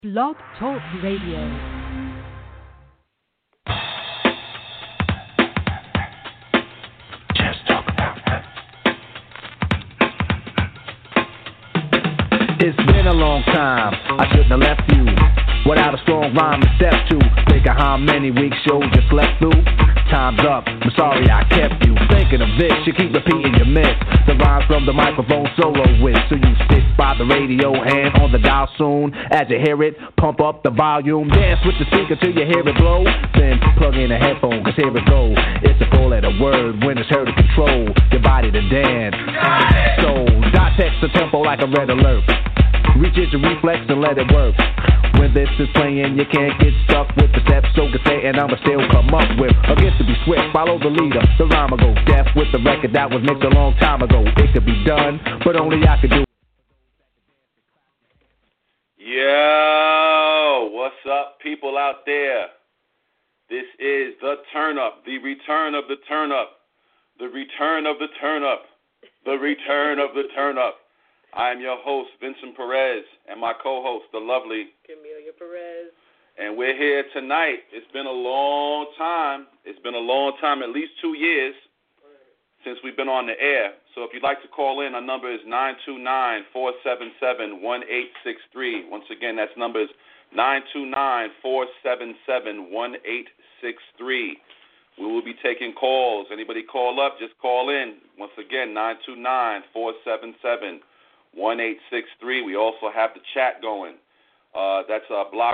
Blog Talk Radio. It's been a long time, I shouldn't have left you without a strong rhyme to step to. Think of how many weeks shows you slept through. Time's up, I'm sorry I kept you thinking of this. You keep repeating your miss the rhymes from the microphone solo with. So you sit by the radio, hand on the dial soon. As you hear it, pump up the volume. Dance with the speaker till you hear it blow. Then plug in a headphone, cause here it go. It's a four-letter word when it's heard to control your body to dance. So dot text the tempo like a red alert. Reach your reflex and let it work. When this is playing, you can't get stuck with the steps. So can say, and I'ma still come up with a gift to be swift. Follow the leader, the rhyme go deaf with the record that was mixed a long time ago. It could be done, but only I could do it. Yo, what's up, people out there? This is the Turn Up, the return of the Turn Up, the return of the Turn Up, the return of the Turn Up. I am your host, Vincent Perez, and my co-host, the lovely Camelia Perez. And we're here tonight. It's been a long time. It's been a long time, at least 2 years, since we've been on the air. So if you'd like to call in, our number is 929-477-1863. Once again, that number is 929-477-1863. We will be taking calls. Anybody call up, just call in. Once again, 929-477-1863. We also have the chat going. That's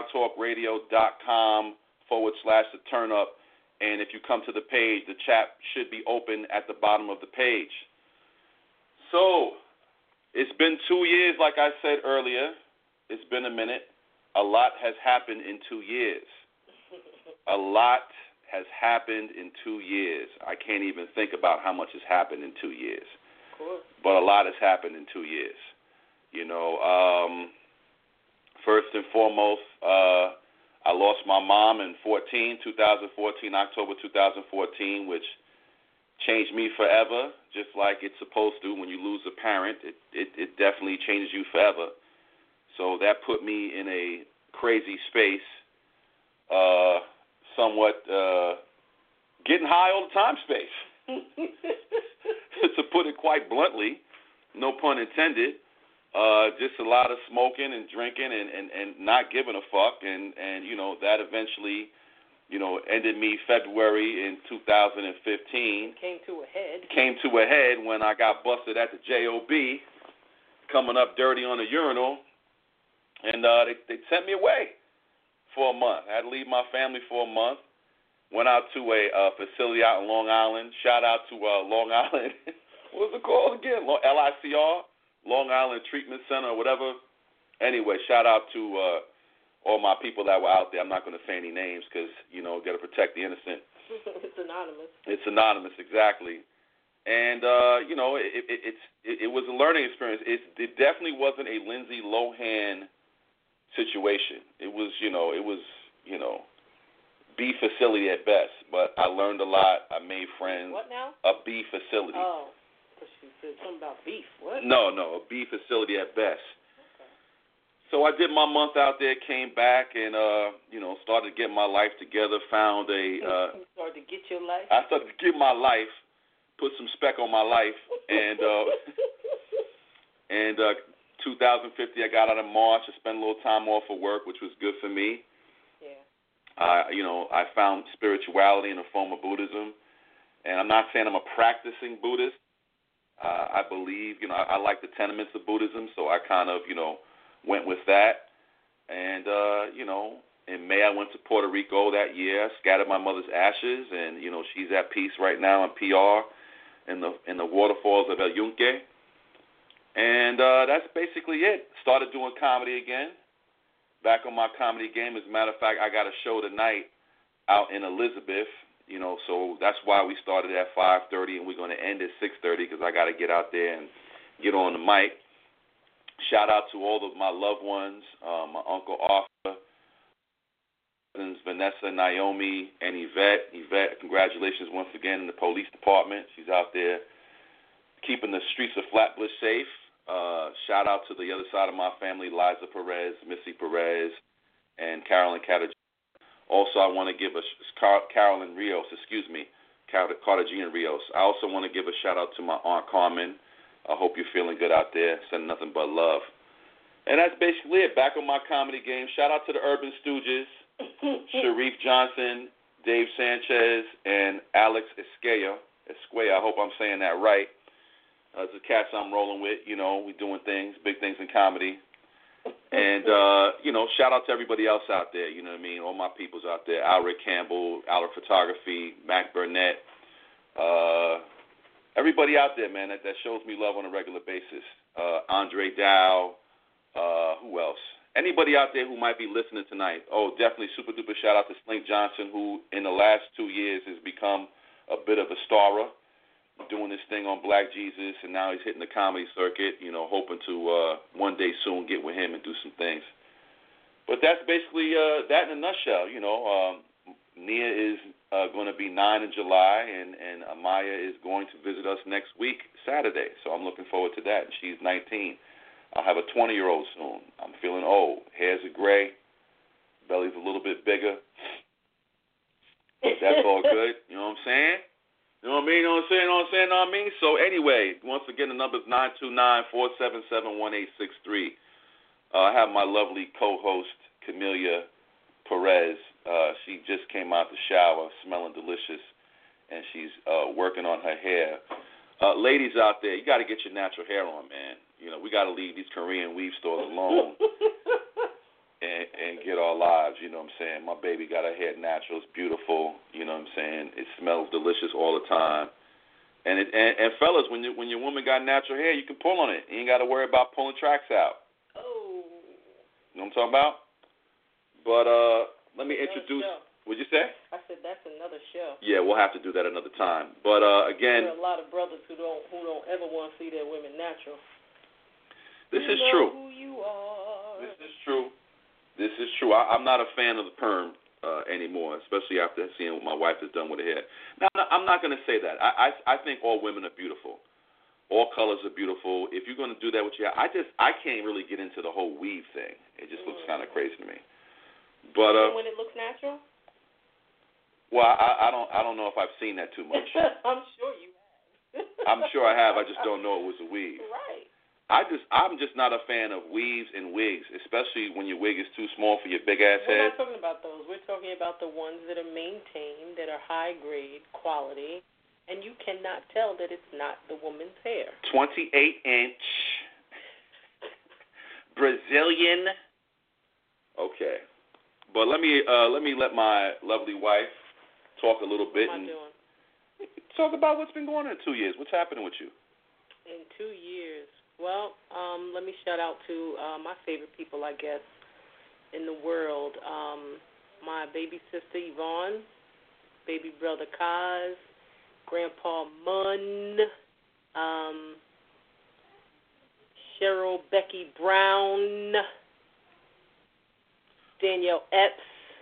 blogtalkradio.com/the turn up. And if you come to the page, the chat should be open at the bottom of the page. So, it's been 2 years, like I said earlier. It's been a minute. A lot has happened in 2 years. A lot has happened in 2 years. I can't even think about how much has happened in 2 years. Cool. But a lot has happened in 2 years. You know, first and foremost, I lost my mom in 2014, October 2014, which changed me forever, just like it's supposed to. When you lose a parent, it definitely changes you forever. So that put me in a crazy space, somewhat getting high all the time space, to put it quite bluntly, no pun intended. Just a lot of smoking and drinking and not giving a fuck, and you know, that eventually, you know, ended me February in 2015. Came to a head when I got busted at the JOB, coming up dirty on the urinal, and they sent me away for a month. I had to leave my family for a month. Went out to a facility out in Long Island. Shout out to Long Island. What was it called again? LICR? Long Island Treatment Center or whatever. Anyway, shout out to all my people that were out there. I'm not going to say any names because, you know, got to protect the innocent. It's anonymous. It's anonymous, exactly. And, you know, it was a learning experience. It definitely wasn't a Lindsay Lohan situation. It was B facility at best. But I learned a lot. I made friends. What now? A B facility. Oh. She said something about beef. What? No, a B facility at best. Okay. So I did my month out there, came back, and you know, started getting my life together. Found a. You started to get your life. I started to get my life, put some spec on my life, and 2050 I got out in March. I spent a little time off of work, which was good for me. Yeah. I found spirituality in the form of Buddhism, and I'm not saying I'm a practicing Buddhist. I believe, you know, I like the tenements of Buddhism, so I kind of, you know, went with that. And, you know, in May I went to Puerto Rico that year, scattered my mother's ashes, and, you know, she's at peace right now in PR in the waterfalls of El Yunque. And that's basically it. Started doing comedy again. Back on my comedy game. As a matter of fact, I got a show tonight out in Elizabeth. You know, so that's why we started at 5:30, and we're going to end at 6:30 because I got to get out there and get on the mic. Shout out to all of my loved ones, my Uncle Arthur, cousins Vanessa, Naomi, and Yvette. Yvette, congratulations once again in the police department. She's out there keeping the streets of Flatbush safe. Shout out to the other side of my family, Liza Perez, Missy Perez, and Carolyn Cartagena. Also, I want to give Carolyn Rios, Cartagena Rios. I also want to give a shout-out to my Aunt Carmen. I hope you're feeling good out there. Send nothing but love. And that's basically it. Back on my comedy game. Shout-out to the Urban Stooges, Sharif Johnson, Dave Sanchez, and Alex Esquella. I hope I'm saying that right. It's the cats I'm rolling with. You know, we doing things, big things in comedy. And, you know, shout out to everybody else out there, you know what I mean, all my peoples out there, Alric Campbell, Alric Photography, Mac Burnett, everybody out there, man, that shows me love on a regular basis. Andre Dow, who else? Anybody out there who might be listening tonight. Oh, definitely super duper shout out to Slink Johnson, who in the last 2 years has become a bit of a starer, doing this thing on Black Jesus, and now he's hitting the comedy circuit, you know, hoping to one day soon get with him and do some things. But that's basically that in a nutshell, you know. Nia is going to be 9 in July, and Amaya is going to visit us next week, Saturday, so I'm looking forward to that. She's 19. I'll have a 20-year-old soon. I'm feeling old. Hair's are gray. Belly's a little bit bigger. But that's all good. You know what I'm saying? You know what I mean? You know what I'm saying? So anyway, once again, the number is 929-477-1863. I have my lovely co-host, Camelia Perez. She just came out the shower, smelling delicious, and she's working on her hair. Ladies out there, you got to get your natural hair on, man. You know, we got to leave these Korean weave stores alone and get our lives, you know what I'm saying? My baby got her hair natural. It's beautiful, you know what I'm saying? It smells delicious all the time. And fellas, when your woman got natural hair, you can pull on it. You ain't got to worry about pulling tracks out. Oh. You know what I'm talking about? But let me introduce. What'd you say? I said that's another show. Yeah, we'll have to do that another time. But again, there are a lot of brothers who don't ever want to see their women natural. This is true. Who you are. This is true. This is true. I'm not a fan of the perm anymore, especially after seeing what my wife has done with her hair. Now, I'm not going to say that. I think all women are beautiful. All colors are beautiful. If you're going to do that with your hair, I can't really get into the whole weave thing. It just looks kind of crazy to me. But when it looks natural? Well, I don't know if I've seen that too much. I'm sure you have. I'm sure I have. I just don't know it was a weave. Right. I'm just not a fan of weaves and wigs, especially when your wig is too small for your big ass head. We're not talking about those. We're talking about the ones that are maintained, that are high grade quality, and you cannot tell that it's not the woman's hair. 28-inch Brazilian. Okay, but let me let my lovely wife talk a little bit and doing? Talk about what's been going on in 2 years. What's happening with you? In 2 years. Well, let me shout out to my favorite people, I guess, in the world. My baby sister, Yvonne, baby brother, Kaz, Grandpa Munn, Cheryl Becky Brown, Danielle Epps.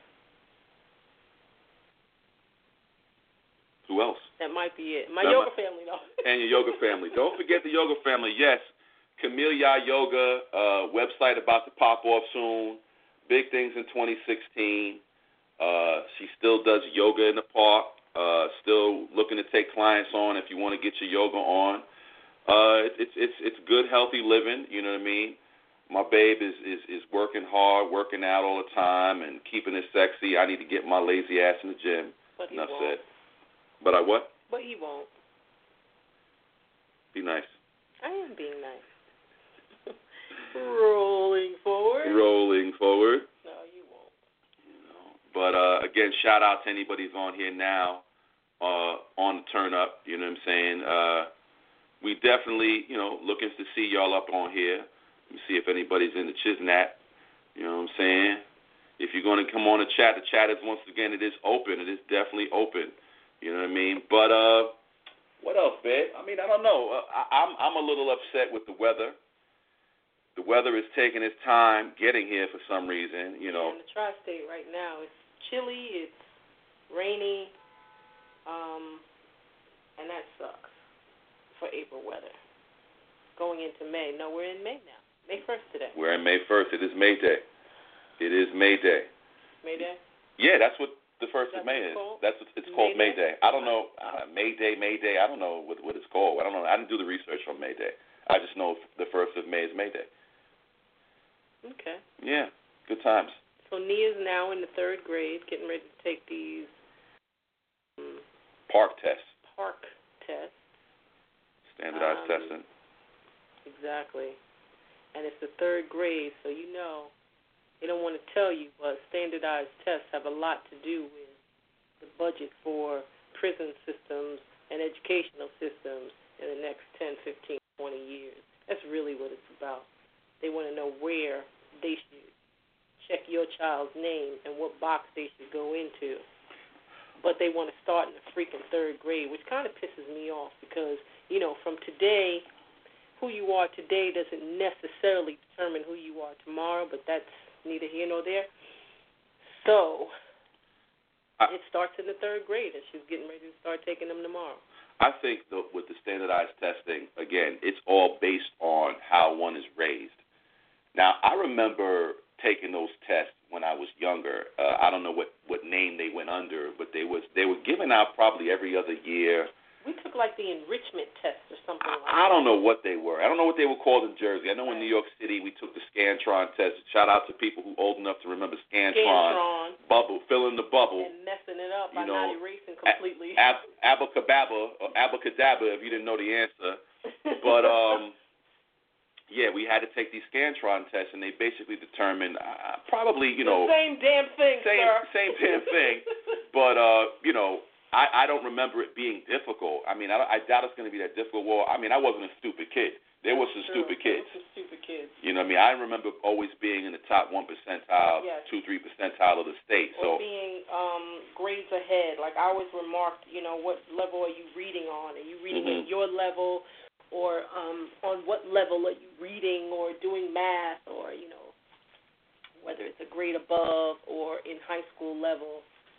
Who else? That might be it. My yoga family, though. And your yoga family. Don't forget the yoga family. Yes, Camellia Yoga, website about to pop off soon. Big things in 2016. She still does yoga in the park. Still looking to take clients on if you want to get your yoga on. It's good, healthy living. You know what I mean? My babe is working hard, working out all the time, and keeping it sexy. I need to get my lazy ass in the gym. But he Enough won't. said. But I what? But he won't. Be nice. I am being nice. Rolling forward. Rolling forward. No, you won't. You know. But again, shout out to anybody who's on here now, on the turn up. You know what I'm saying? We definitely, looking to see y'all up on here. Let me see if anybody's in the Chiznat. You know what I'm saying? If you're going to come on the chat is once again, it is open. It is definitely open. You know what I mean? But what else, babe? I mean, I don't know. I'm a little upset with the weather. The weather is taking its time getting here for some reason. You know. In the tri-state right now, it's chilly, it's rainy, and that sucks for April weather. Going into May. No, we're in May now. May 1st today. We're in May 1st. It is May Day. It is May Day. May Day? Yeah, that's what the 1st of May is. That's what it's called, May Day. I don't know, May Day. I don't know what it's called. I don't know. I didn't do the research on May Day. I just know the 1st of May is May Day. Okay. Yeah, good times. So Nia's now in the 3rd grade, getting ready to take these park tests. Standardized testing. Exactly. And it's the 3rd grade, so you know, they don't want to tell you, but standardized tests have a lot to do with the budget for prison systems and educational systems in the next 10, 15, 20 years. That's really what it's about. They want to know where they should check your child's name and what box they should go into. But they want to start in the freaking 3rd grade, which kind of pisses me off because, you know, from today, who you are today doesn't necessarily determine who you are tomorrow, but that's neither here nor there. So it starts in the 3rd grade, and she's getting ready to start taking them tomorrow. I think with the standardized testing, again, it's all based on how one is raised. Now, I remember taking those tests when I was younger. I don't know what name they went under, but they were given out probably every other year. We took like the enrichment test or something like that. I don't know what they were. I don't know what they were called in Jersey. I know in New York City we took the Scantron test. Shout out to people who old enough to remember Scantron. Bubble, fill in the bubble. And messing it up by not erasing completely. Abacadabra or abacadabra if you didn't know the answer. But yeah, we had to take these Scantron tests, and they basically determined probably, you know. The same damn thing, sir. Same damn thing. But, you know, I don't remember it being difficult. I mean, I doubt it's going to be that difficult. Well, I mean, I wasn't a stupid kid. There were some stupid kids. There were some stupid kids. You know what I mean? I remember always being in the top 1 percentile, 2-3 percentile of the state. Or being grades ahead. Like I always remarked, you know, what level are you reading on? Are you reading at your level? Or on what level are you reading or doing math? Or, you know, whether it's a grade above or in high school level.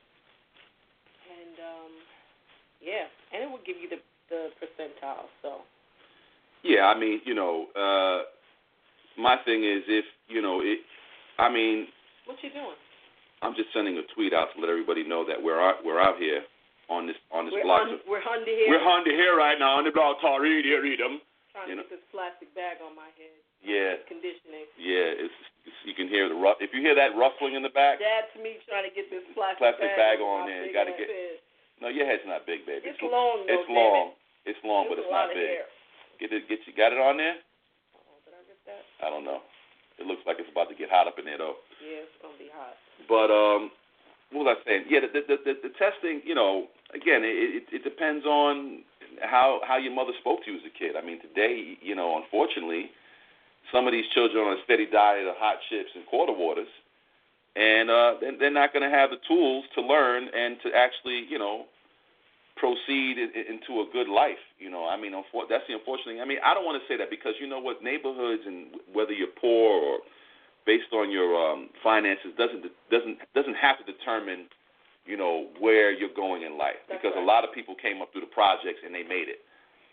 And, yeah, and it will give you the percentile, so. Yeah, I mean, you know, my thing is if, you know, I mean. What you doing? I'm just sending a tweet out to let everybody know that we're out here on this blog. We're Honda here. We're Honda here right now on the blog. Read them. Trying to get this plastic bag on my head. Yeah. It's conditioning. Yeah, it's you can hear the if you hear that rustling in the back. That's me trying to get this plastic bag on there. You got to get. Head. No, your head's not big, baby. It's long, though. It's long. It's long, but it's not big. Hair. Got it on there? Did I get that? I don't know. It looks like it's about to get hot up in there, though. Yeah, it's gonna be hot. But what was I saying? Yeah, the testing. You know, again, it depends on how your mother spoke to you as a kid. I mean, today, you know, unfortunately, some of these children are on a steady diet of hot chips and quarter waters, and they're not going to have the tools to learn and to actually, you know, proceed into a good life. You know, I mean, that's the unfortunate thing. I mean, I don't want to say that because you know what, neighborhoods and whether you're poor or based on your finances doesn't have to determine, you know, where you're going in life. That's because right. A lot of people came up through the projects and they made it.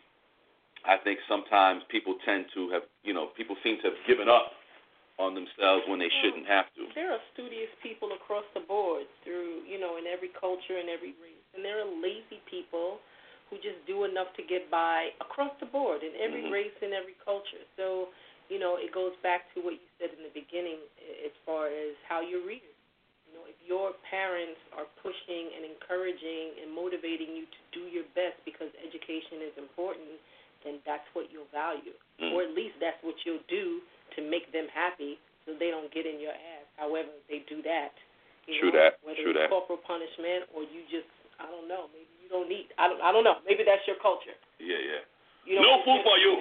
I think sometimes people tend to have, you know, people seem to have given up on themselves when they shouldn't have to. There are studious people across the board through, you know, in every culture and every race. And there are lazy people who just do enough to get by across the board in every race and every culture. So, you know, it goes back to what you said in the beginning as far as how you read it. You know, if your parents are pushing and encouraging and motivating you to do your best because education is important, then that's what you'll value. Or at least that's what you'll do to make them happy so they don't get in your ass. However, they do that. True that. Whether it's corporal punishment or you just, I don't know, maybe you don't need, I don't know. Maybe that's your culture. Yeah, yeah. No food for you.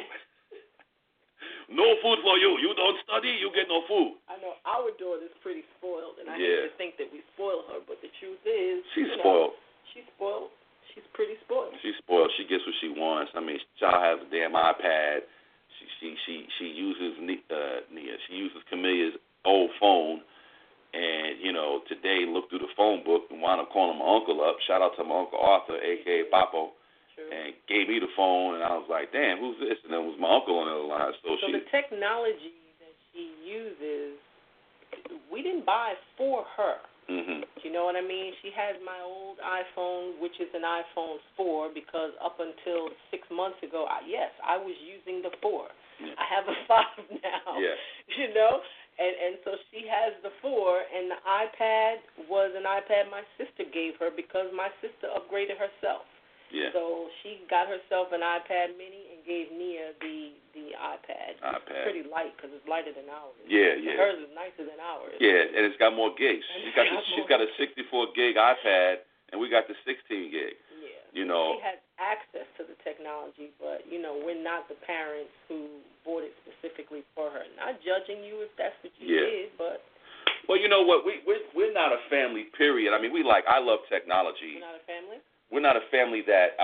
No food for you. You don't study, you get no food. I know our daughter's pretty spoiled, and I hate to think that we spoil her, but the truth is, she's spoiled. She's spoiled. She's pretty spoiled. She's spoiled. She gets what she wants. I mean, child has a damn iPad. She uses Nia. She uses Camilla's old phone, and you know, today looked through the phone book and wound up calling my uncle up. Shout out to my uncle Arthur, aka Papo. True. And gave me the phone, and I was like, damn, who's this? And then it was my uncle on the other line. So the technology that she uses, we didn't buy for her. Mm-hmm. You know what I mean? She has my old iPhone, which is an iPhone 4, because up until 6 months ago, I was using the 4. Yeah. I have a 5 now. Yeah. You know? And so she has the 4, and the iPad was an iPad my sister gave her because my sister upgraded herself. Yeah. So she got herself an iPad mini and gave Nia the iPad. It's pretty light because it's lighter than ours. Yeah, yeah. Hers is nicer than ours. Yeah, and it's got more gigs. She's got a 64 gig iPad, and we got the 16 gig. Yeah. You know. She has access to the technology, but, you know, we're not the parents who bought it specifically for her. Not judging you if that's what you did, but. Well, you know what? We're not a family, period. I mean, I love technology. We're not a family? We're not a family that,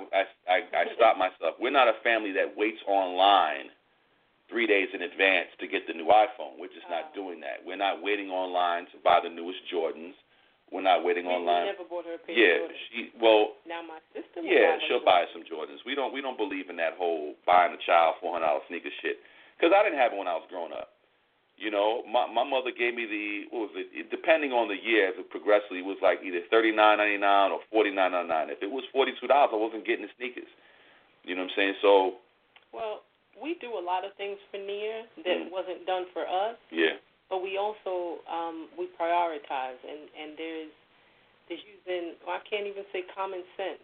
I stopped myself. We're not a family that waits online 3 days in advance to get the new iPhone. We're just not doing that. We're not waiting online to buy the newest Jordans. We're not waiting online. We never bought her a pair of Jordans. Now my sister will she'll buy some Jordans. We don't believe in that whole buying a child $400 sneaker shit. Because I didn't have it when I was growing up. You know, my mother gave me depending on the year, progressively, it was like either $39.99 or $49.99. If it was $42, I wasn't getting the sneakers. You know what I'm saying? So. Well, we do a lot of things for Nia that wasn't done for us. Yeah. But we also, we prioritize, and there's using, I can't even say common sense.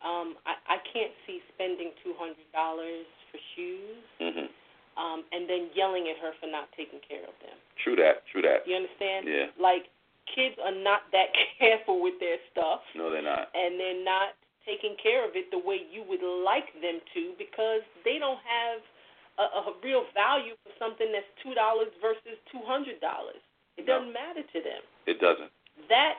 I can't see spending $200 for shoes. Mm-hmm. And then yelling at her for not taking care of them. True that. You understand? Yeah. Like, kids are not that careful with their stuff. No, they're not. And they're not taking care of it the way you would like them to because they don't have a real value for something that's $2 versus $200. It doesn't matter to them. It doesn't. That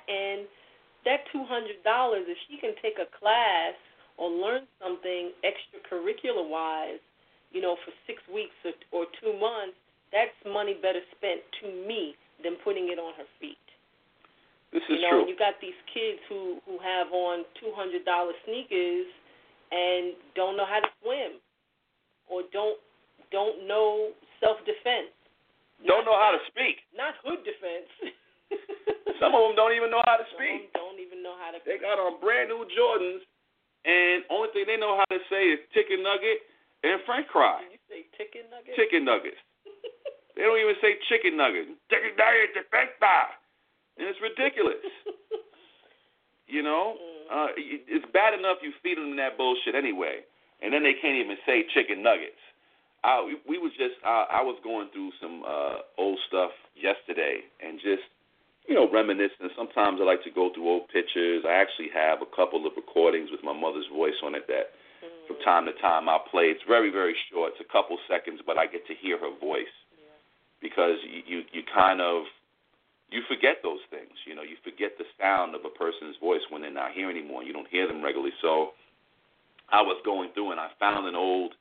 $200, if she can take a class or learn something extracurricular-wise, you know, for 6 weeks or 2 months, that's money better spent to me than putting it on her feet. This is true. And you got these kids who have on $200 sneakers and don't know how to swim or don't know self-defense. Don't know how to speak. Not hood defense. Some of them don't even know how to speak. Some don't even know how to. They got on brand new Jordans, and only thing they know how to say is chicken nugget and French fry. Did you say chicken nuggets? Chicken nuggets. They don't even say chicken nuggets. Chicken nuggets and French fry. And it's ridiculous. You know? It's bad enough you feed them that bullshit anyway, and then they can't even say chicken nuggets. I was going through some old stuff yesterday and just, you know, reminiscing. Sometimes I like to go through old pictures. I actually have a couple of recordings with my mother's voice on it that from time to time I'll play. It's very, very short. It's a couple seconds, but I get to hear her voice because you kind of, you forget those things. You know, you forget the sound of a person's voice when they're not here anymore. You don't hear them regularly. So I was going through and I found an old,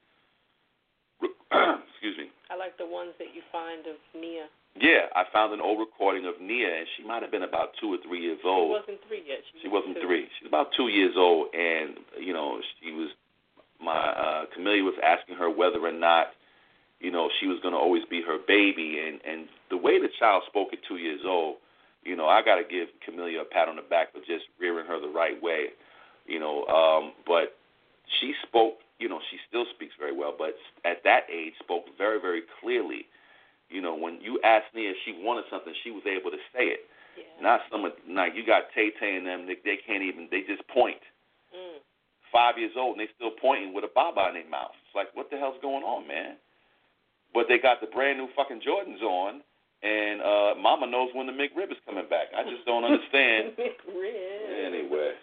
excuse me. I like the ones that you find of Nia. Yeah, I found an old recording of Nia, and she might have been about 2 or 3 years old. She wasn't 3 yet. She wasn't 3. She was about 2 years old, and, you know, Camellia was asking her whether or not, you know, she was going to always be her baby, and the way the child spoke at 2 years old, you know, I got to give Camellia a pat on the back for just rearing her the right way, you know, but she spoke, you know, she still speaks very well, but at that age spoke very, very clearly. You know, when you asked Nia if she wanted something, she was able to say it. Yeah. Not someone, like you got Tay-Tay and them, they can't even, they just point. 5 years old, and they still pointing with a baba in their mouth. It's like, what the hell's going on, man? But they got the brand new fucking Jordans on, and Mama knows when the McRib is coming back. I just don't understand. McRib. Anyway.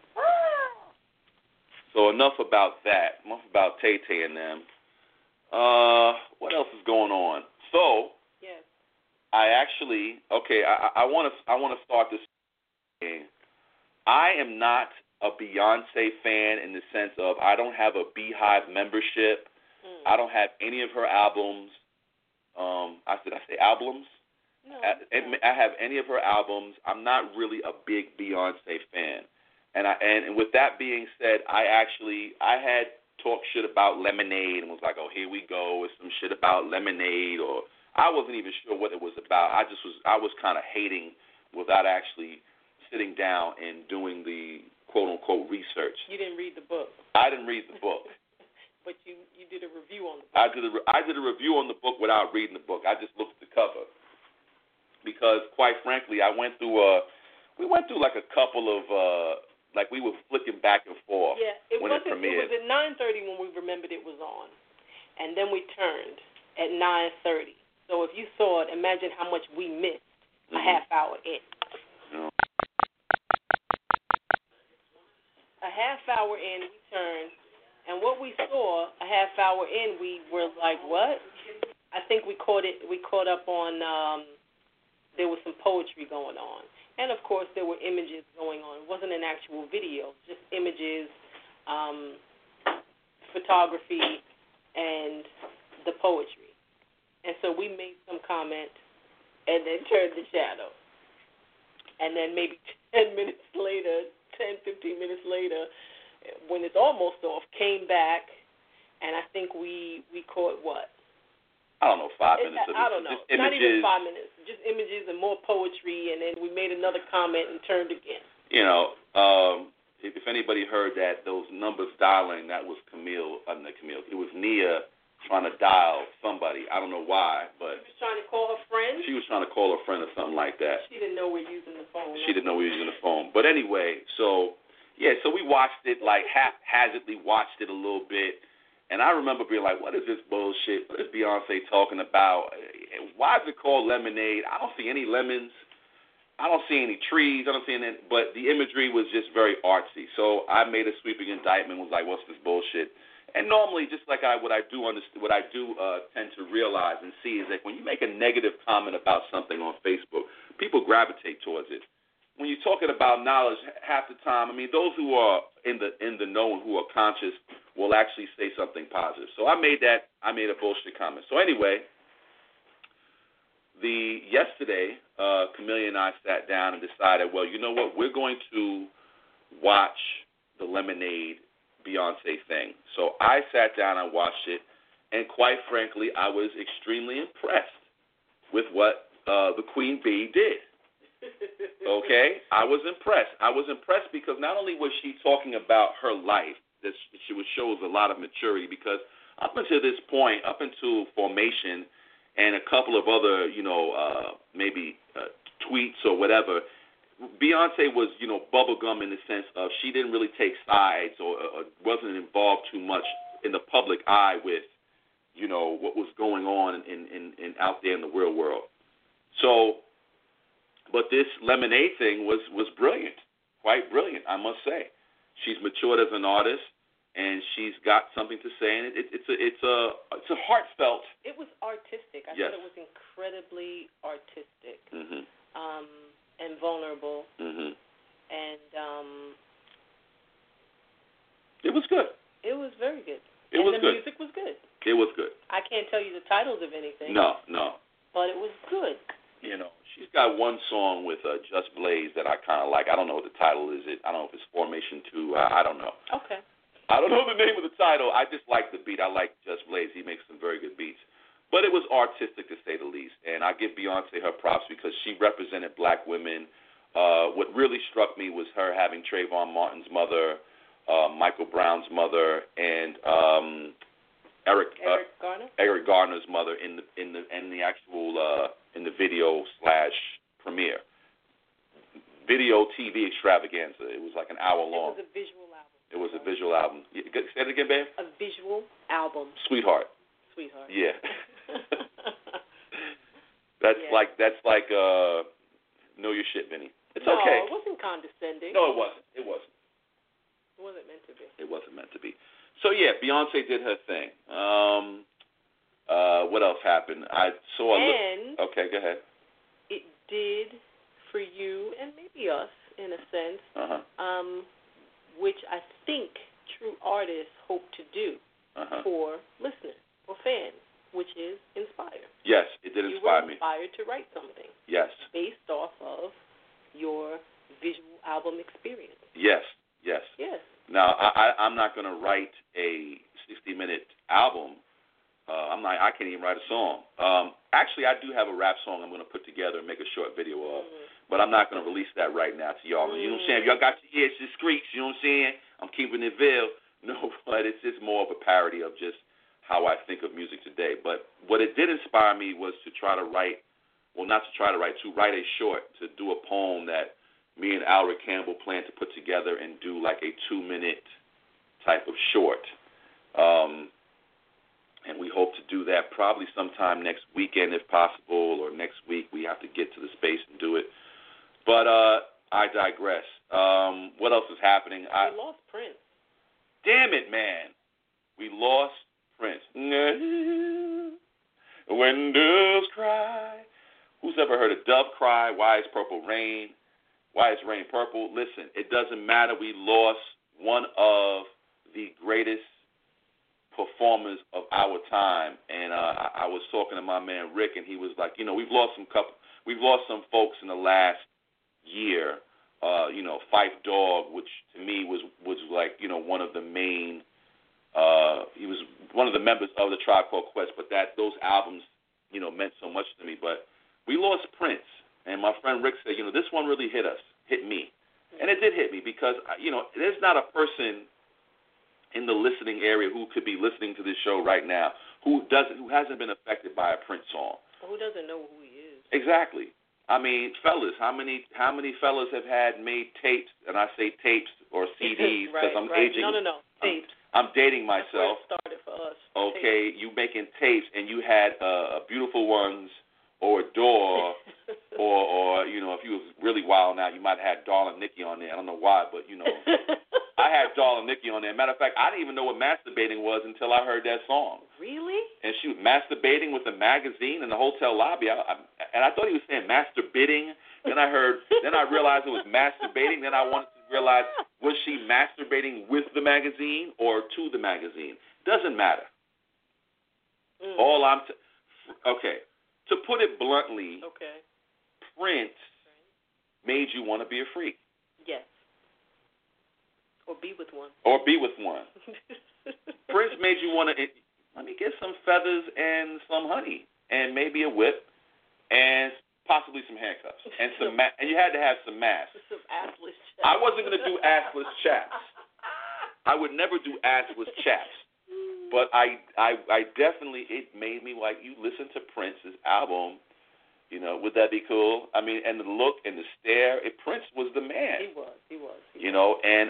So enough about that. Enough about Tay-Tay and them. What else is going on? So, yes. I actually, I want to start this thing. I am not a Beyonce fan in the sense of I don't have a Beehive membership. I don't have any of her albums. Did I say albums? No. I have any of her albums. I'm not really a big Beyonce fan. And with that being said, I had talked shit about Lemonade and was like, oh, here we go. It's some shit about Lemonade, or I wasn't even sure what it was about. I was kind of hating without actually sitting down and doing the quote-unquote research. You didn't read the book. I didn't read the book. But you did a review on the book. I did a review on the book without reading the book. I just looked at the cover. Because, quite frankly, we went through like a couple of, we were flicking back and forth when it premiered. It was at 9:30 when we remembered it was on. And then we turned at 9:30. So if you saw it, imagine how much we missed a half hour in. Yeah. A half hour in, we turned, and what we saw a half hour in, we were like, what? I think we caught up on, there was some poetry going on. And, of course, there were images going on. It wasn't an actual video, just images, photography, and the poetry. And so we made some comment and then turned the channel. And then maybe 10 minutes later, 10, 15 minutes later, when it's almost off, came back, and I think we caught what? I don't know, 5 minutes of it. I don't know. Just not images. Even 5 minutes. Just images and more poetry, and then we made another comment and turned again. You know, if anybody heard that, those numbers dialing, that was Camille. It was Nia trying to dial somebody. I don't know why, but she was trying to call her friend. She was trying to call her friend or something like that. She didn't know we're using the phone. She didn't know we were using the phone. But anyway, so we watched it, like haphazardly watched it a little bit, and I remember being like, what is this bullshit? What is Beyonce talking about? Why is it called Lemonade? I don't see any lemons. I don't see any trees. I don't see any, but the imagery was just very artsy. So I made a sweeping indictment, was like, what's this bullshit? And normally, just like what I do tend to realize and see is that when you make a negative comment about something on Facebook, people gravitate towards it. When you're talking about knowledge, half the time, I mean, those who are in the know and who are conscious will actually say something positive. So I made a bullshit comment. So anyway, yesterday, Camellia and I sat down and decided, well, you know what, we're going to watch the Lemonade Beyonce thing. So I sat down and watched it, and quite frankly, I was extremely impressed with what the Queen Bee did. Okay? I was impressed. I was impressed because not only was she talking about her life, that she shows a lot of maturity, because up until this point, up until Formation and a couple of other, maybe tweets or whatever, Beyonce was, bubblegum in the sense of she didn't really take sides or wasn't involved too much in the public eye with, what was going on in out there in the real world. So, but this Lemonade thing was brilliant, quite brilliant, I must say. She's matured as an artist, and she's got something to say, and it's a heartfelt. It was artistic. I Yes. thought it was incredibly artistic. Mm-hmm. And vulnerable, and it was good. It was very good. The music was good. It was good. I can't tell you the titles of anything. No. But it was good. She's got one song with Just Blaze that I kind of like. I don't know what the title is. I don't know if it's Formation 2. I don't know. Okay. I don't know the name of the title. I just like the beat. I like Just Blaze. He makes some very good beats. But it was artistic, to say the least. And I give Beyonce her props because she represented black women. What really struck me was her having Trayvon Martin's mother, Michael Brown's mother, and Eric Garner's mother in the actual in the video / premiere. Video TV extravaganza. It was like an hour long. It was a visual album. It was a visual album. Say it again, babe. A visual album. Sweetheart. Yeah. That's like know your shit, Vinny. It's okay. No, it wasn't condescending. No, it wasn't. It wasn't. It wasn't meant to be. It wasn't meant to be. So yeah, Beyonce did her thing. What else happened? I saw okay, go ahead. It did for you and maybe us in a sense, which I think true artists hope to do for listeners. For fans, which is inspire. Yes, it did inspire me. You were inspired to write something. Yes. Based off of your visual album experience. Yes. Now, I'm not going to write a 60-minute album. I can't even write a song. Actually, I do have a rap song I'm going to put together and make a short video of. But I'm not going to release that right now to y'all. You know what I'm saying? If y'all got your ears discreet, you know what I'm saying? I'm keeping it veiled. No, but it's just more of a parody of just how I think of music today. But what it did inspire me was to try to write, well, not to try to write, to write a short, to do a poem that me and Alric Campbell plan to put together and do like a 2-minute type of short. And we hope to do that probably sometime next weekend if possible, or next week. We have to get to the space and do it. But I digress. What else is happening? We lost Prince. Damn it, man. We lost Prince. When doves cry. Who's ever heard a dove cry? Why is purple rain? Why is rain purple? Listen, it doesn't matter. We lost one of the greatest performers of our time. And I was talking to my man Rick, and he was like, you know, we've lost some folks in the last year. You know, Phife Dawg, which to me was like, you know, one of the main. He was one of the members of the Tribe Called Quest, but those albums, you know, meant so much to me. But we lost Prince, and my friend Rick said, you know, this one really hit me, and it did hit me because, you know, there's not a person in the listening area who could be listening to this show right now who hasn't been affected by a Prince song. Who doesn't know who he is? Exactly. I mean, fellas, how many fellas have had made tapes, and I say tapes or CDs because I'm aging. No, tapes. I'm dating myself. That's where it started for us. Okay, tapes. You making tapes, and you had Beautiful Ones or Adore, or you know, if you was really wild now, you might have had Darling Nikki on there. I don't know why, but you know, I had Darling Nikki on there. Matter of fact, I didn't even know what masturbating was until I heard that song. Really? And she was masturbating with a magazine in the hotel lobby, and I thought he was saying masturbating. Then I realized it was masturbating. Then I wanted to realize, was she masturbating with the magazine or to the magazine? Doesn't matter. All okay. To put it bluntly, Prince made you want to be a freak. Yes. Or be with one. Prince made you want to, let me get some feathers and some honey and maybe a whip and possibly some handcuffs and and you had to have some masks. Some assless chaps. I wasn't going to do assless chaps. I would never do assless chaps. But I definitely, it made me like, you listen to Prince's album, you know, would that be cool? I mean, and the look and the stare, Prince was the man. He was. You know, and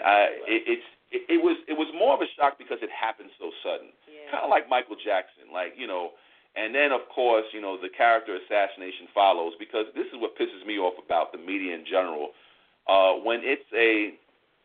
it was more of a shock because it happened so sudden. Yeah. Kind of like Michael Jackson, like, you know, and then, of course, you know, the character assassination follows, because this is what pisses me off about the media in general. When it's a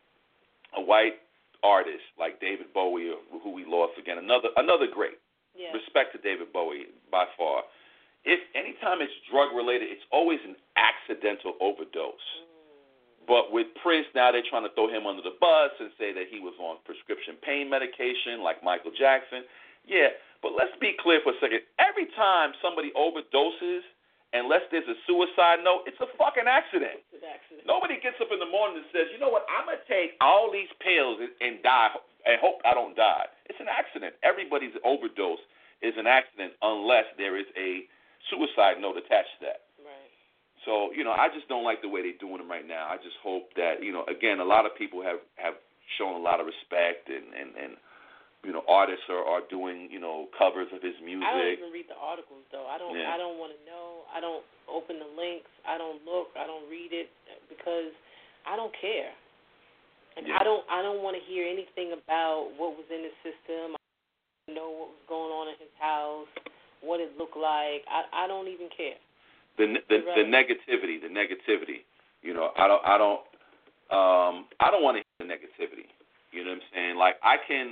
white artist like David Bowie, who we lost again, another great. Yeah. Respect to David Bowie by far. If anytime it's drug related, it's always an accidental overdose. But with Prince, now they're trying to throw him under the bus and say that he was on prescription pain medication like Michael Jackson. Yeah, but let's be clear for a second. Every time somebody overdoses, unless there's a suicide note, it's a fucking accident. It's an accident. Nobody gets up in the morning and says, you know what, I'm going to take all these pills and die and hope I don't die. It's an accident. Everybody's overdose is an accident unless there is a suicide note attached to that. Right. So, you know, I just don't like the way they're doing them right now. I just hope that, you know, again, a lot of people have shown a lot of respect and you know, artists are doing, you know, covers of his music. I don't even read the articles, though. I don't want to know. I don't open the links. I don't look. I don't read it because I don't care. And I don't want to hear anything about what was in the system. I don't know what was going on in his house, what it looked like. I don't even care. The negativity. You know, I don't want to hear the negativity. You know what I'm saying? Like I can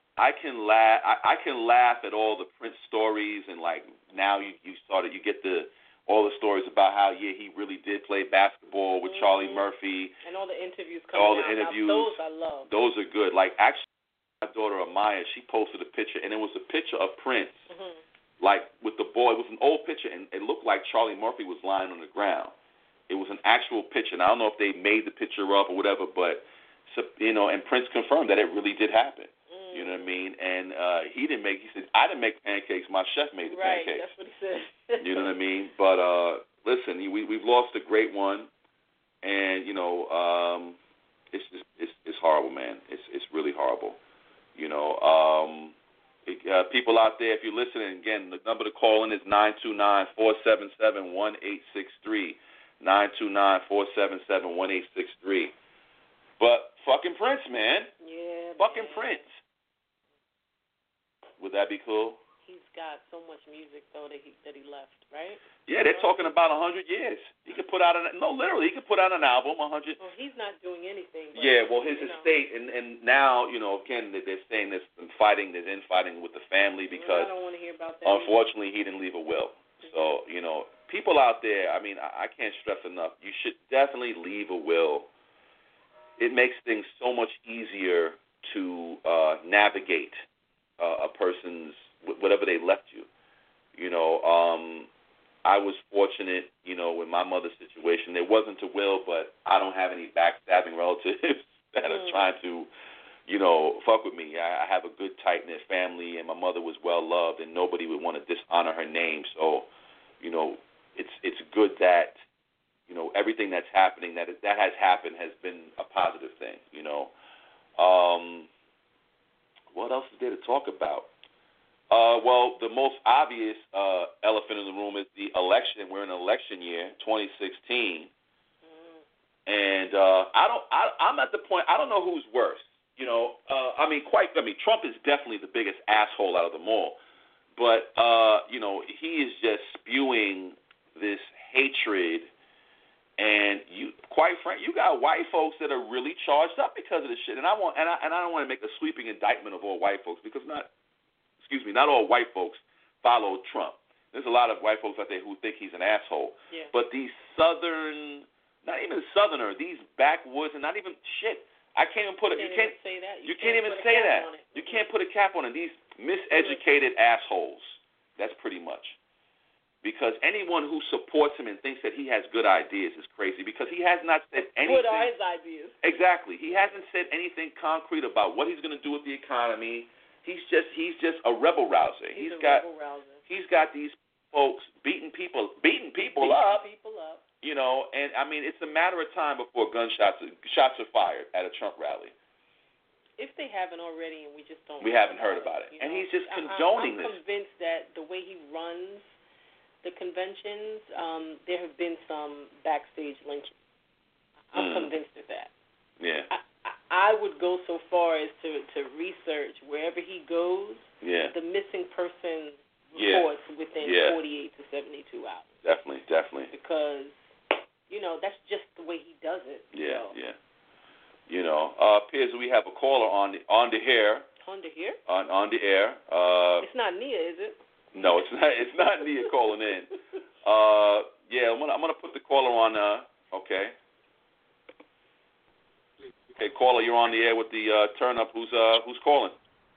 laugh at all the Prince stories, and like now you get all the stories about how he really did play basketball with Charlie Murphy, and all the interviews coming out. Now, those I love. Those are good. Like actually, my daughter Amaya, she posted a picture, and it was a picture of Prince, like with the boy. It was an old picture, and it looked like Charlie Murphy was lying on the ground. It was an actual picture, and I don't know if they made the picture up or whatever, but you know, and Prince confirmed that it really did happen. You know what I mean? And he said, I didn't make pancakes, my chef made the pancakes. Right, that's what he said. You know what I mean? But listen, we've lost a great one. And it's horrible, man. It's really horrible. People out there, if you're listening, again, the number to call in is 929-477-1863. 929-477-1863. But fucking Prince, man. Yeah. Fucking man. Prince. Would that be cool? He's got so much music though that he left, right? Yeah, they're talking about 100 years. He could put out literally, he could put out an album 100. Well, he's not doing anything. But, yeah, well, his estate, and now, again, they're saying there's infighting with the family because I don't want to hear about that. Unfortunately, he didn't leave a will. So, people out there, I mean, I can't stress enough, you should definitely leave a will. It makes things so much easier to navigate a person's, whatever they left you. I was fortunate, with my mother's situation. There wasn't a will, but I don't have any backstabbing relatives that are trying to, fuck with me. I have a good, tight-knit family, and my mother was well-loved, and nobody would want to dishonor her name. So, it's good that, everything that's happening, that has happened, has been a positive thing, What else is there to talk about? Well, the most obvious elephant in the room is the election. We're in an election year, 2016, and I'm at the point. I don't know who's worse. Trump is definitely the biggest asshole out of them all, but he is just spewing this hatred, and quite frankly, you got white folks that are really charged up because of this shit. And I don't want to make a sweeping indictment of all white folks because not all white folks follow Trump. There's a lot of white folks out there who think he's an asshole. Yeah. But these not even Southerner, these backwoods, and not even shit. I can't even put it. You can't say that. You can't even say that. You can't put a cap on it. These miseducated assholes. That's pretty much. Because anyone who supports him and thinks that he has good ideas is crazy. Because he has not said anything. What are his ideas? Exactly. He hasn't said anything concrete about what he's going to do with the economy. He's just a rebel rouser. He's got these folks beating people up. And I mean, it's a matter of time before shots are fired at a Trump rally. If they haven't already, and we just don't. We haven't heard about it, and he's just condoning this. I'm convinced that the way he runs the conventions, there have been some backstage lynching. I'm convinced of that. Yeah. I would go so far as to research wherever he goes, the missing person reports within 48 to 72 hours. Definitely. Because, that's just the way he does it. Yeah. Piers, we have a caller on the air. On the air? On the air. It's not Nia, is it? No, it's not. It's not Nia calling in. I'm gonna put the caller on. Okay. Okay, caller, you're on the air with the turn up. Who's calling?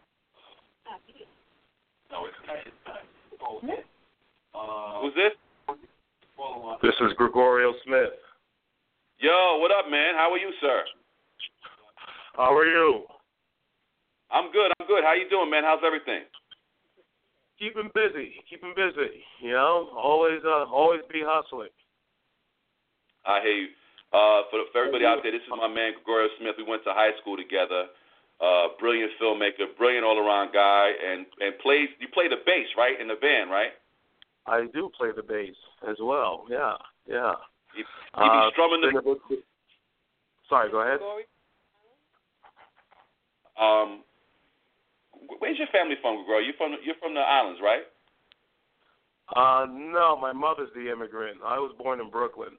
No, it's not. Who's this? This is Gregorio Smith. Yo, what up, man? How are you, sir? How are you? I'm good. How you doing, man? How's everything? Keeping busy. Always be hustling. I hear you. For everybody out there, this is my man Gregorio Smith. We went to high school together. Brilliant filmmaker, brilliant all-around guy, and you play the bass, right, in the band, right? I do play the bass as well. Yeah. You be strumming the. Sorry, go ahead. Where's your family from, Gregorio? You're from the islands, right? No, my mother's the immigrant. I was born in Brooklyn.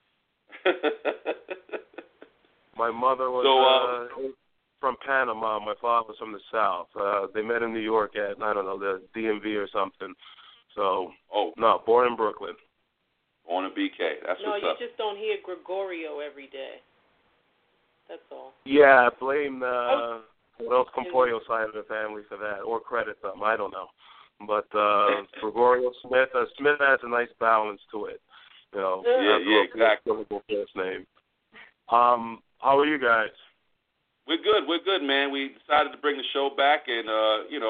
My mother was from Panama. My father was from the South. They met in New York at, the DMV or something. So, no, born in Brooklyn. Born in BK. That's what's up. No, you just don't hear Gregorio every day. That's all. Yeah, I blame the Wells Compoyo side of the family for that, or credit them. I don't know. But Gregorio Smith, Smith has a nice balance to it. Exactly. First name. How are you guys? We're good, man. We decided to bring the show back and,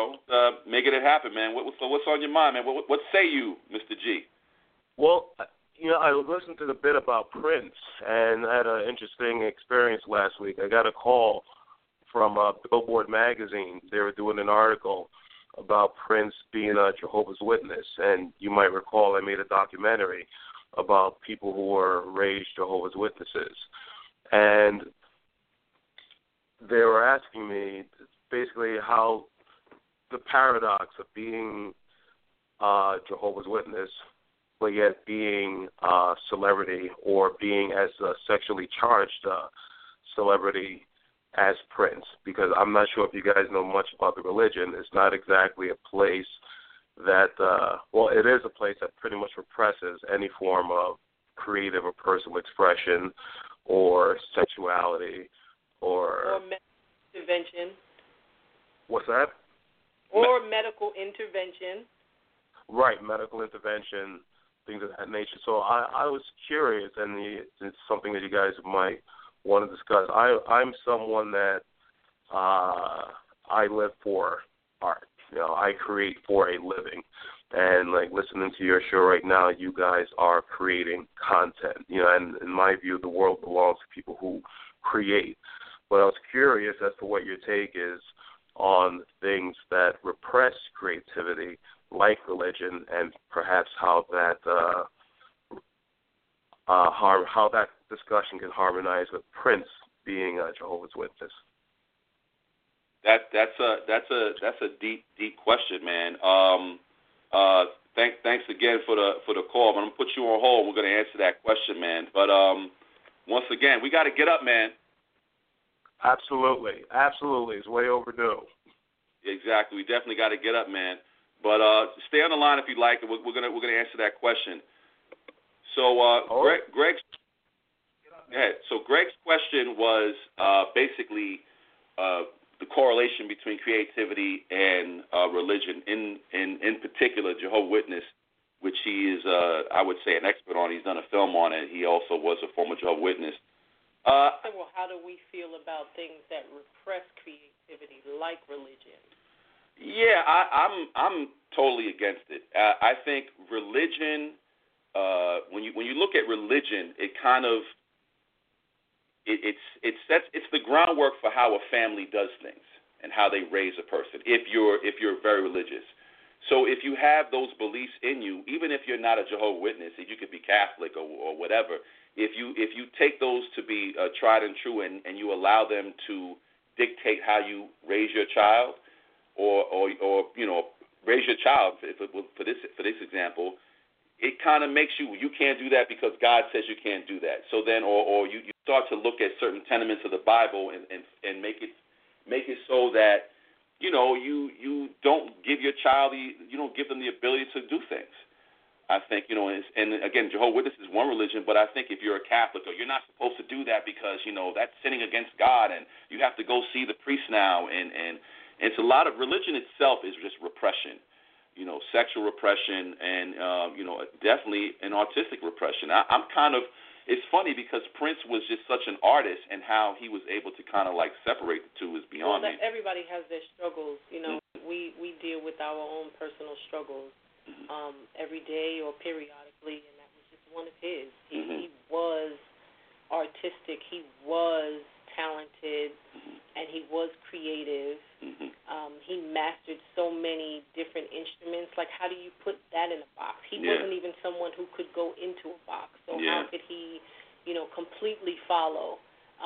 making it happen, man. What's on your mind, man? What say you, Mr. G? Well, I listened to the bit about Prince, and I had an interesting experience last week. I got a call from Billboard magazine. They were doing an article about Prince being a Jehovah's Witness, and you might recall I made a documentary about people who were raised Jehovah's Witnesses. And they were asking me basically how the paradox of being Jehovah's Witness, but yet being a celebrity or being as a sexually charged celebrity as Prince, because I'm not sure if you guys know much about the religion. It's not exactly a place that, it is a place that pretty much represses any form of creative or personal expression or sexuality or medical intervention. What's that? Or medical intervention. Right, medical intervention, things of that nature. So I was curious, and it's something that you guys might want to discuss. I'm someone that I live for art. I create for a living. And like listening to your show right now, you guys are creating content. And in my view, the world belongs to people who create. But I was curious as to what your take is on things that repress creativity, like religion, and perhaps how that discussion can harmonize with Prince being a Jehovah's Witness. That's a deep question, man. Thanks again for the call. I'm gonna put you on hold. We're gonna answer that question, man. But once again, we got to get up, man. Absolutely. It's way overdue. Exactly. We definitely got to get up, man. But stay on the line if you like. We're gonna answer that question. So Greg's question was basically the correlation between creativity and religion. In particular, Jehovah's Witness, which he is, I would say, an expert on. He's done a film on it. He also was a former Jehovah's Witness. Well, how do we feel about things that repress creativity, like religion? Yeah, I'm totally against it. I think religion, when you look at religion, it kind of it's the groundwork for how a family does things and how they raise a person. If you're very religious, so if you have those beliefs in you, even if you're not a Jehovah's Witness, if you could be Catholic or whatever, if you take those to be tried and true and you allow them to dictate how you raise your child, or raise your child for this example, it kind of makes you can't do that because God says you can't do that. So then, or you start to look at certain tenements of the Bible and make it so that you don't give your child you don't give them the ability to do things. I think and again, Jehovah's Witness is one religion, but I think if you're a Catholic, you're not supposed to do that because that's sinning against God, and you have to go see the priest now, and it's a lot of religion itself is just repression. Sexual repression and, definitely an artistic repression. It's funny because Prince was just such an artist, and how he was able to kind of like separate the two is beyond me. Everybody has their struggles. We deal with our own personal struggles every day or periodically, and that was just one of his. He was artistic. He was talented, and he was creative. He mastered so many different instruments. Like, how do you put that in a box? He wasn't even someone who could go into a box. So how could he, completely follow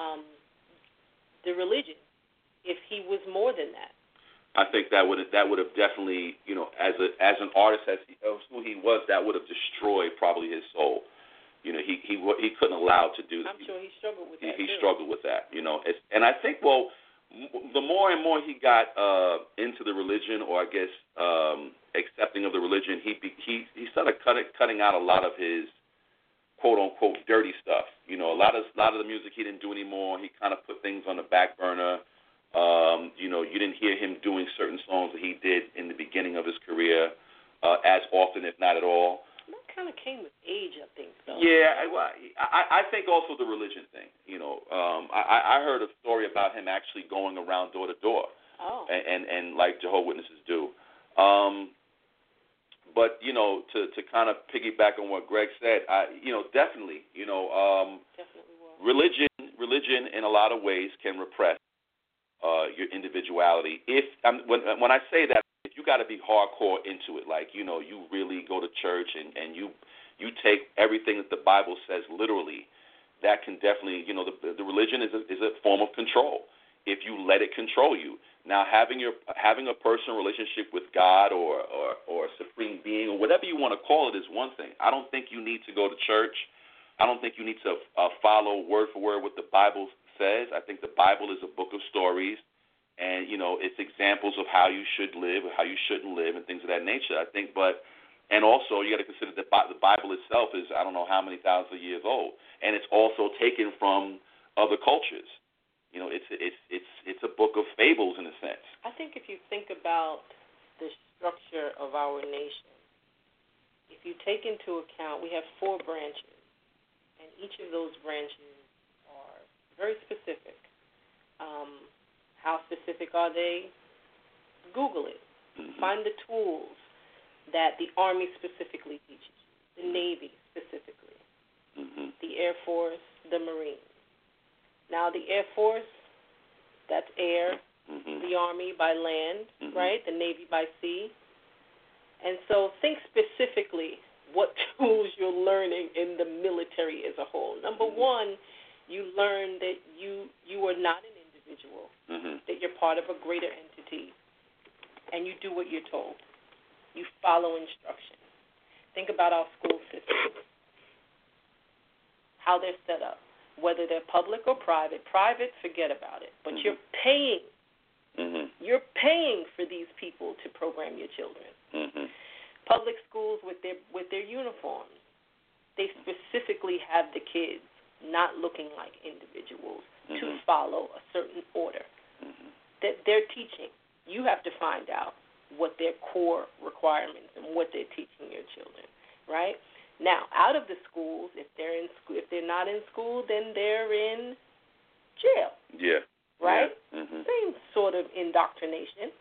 the religion if he was more than that? I think that would have definitely, as an artist as who he was, that would have destroyed probably his soul. He couldn't allow to do that. I'm sure he struggled with that. He struggled with that, and I think, the more and more he got into the religion, or I guess accepting of the religion, he started cutting out a lot of his quote unquote dirty stuff. A lot of the music he didn't do anymore. He kind of put things on the back burner. You didn't hear him doing certain songs that he did in the beginning of his career as often, if not at all. That kind of came with age, I think, though. Yeah, I think also the religion thing. I heard a story about him actually going around door to door, and like Jehovah's Witnesses do. But to kind of piggyback on what Greg said, definitely, religion in a lot of ways can repress your individuality. When I say that, if you got to be hardcore into it, like you really go to church and you take everything that the Bible says literally, that can definitely, the religion is a form of control if you let it control you. Now, having a personal relationship with God or a supreme being or whatever you want to call it is one thing. I don't think you need to go to church. I don't think you need to follow word for word what the Bible says. I think the Bible is a book of stories, and it's examples of how you should live or how you shouldn't live and things of that nature. I think, and also you got to consider that the Bible itself is I don't know how many thousands of years old, and it's also taken from other cultures. It's a book of fables in a sense. I think if you think about the structure of our nation, if you take into account, we have 4 branches, and each of those branches are very specific. How specific are they? Google it. Mm-hmm. Find the tools that the Army specifically teaches you, the Navy specifically, the Air Force, the Marines. Now, the Air Force, that's air, the Army by land, right? The Navy by sea. And so think specifically what tools you're learning in the military as a whole. Number one, you learn that you are not an individual, that you're part of a greater entity, and you do what you're told. You follow instructions. Think about our school systems, how they're set up. Whether they're public or private, forget about it. But you're paying. You're paying for these people to program your children. Public schools with their uniforms, they specifically have the kids not looking like individuals to follow a certain order that they're teaching. You have to find out what their core requirements and what they're teaching your children, right? Now, out of the schools, if they're not in school, then they're in jail. Yeah. Right? Yeah. Same sort of indoctrination.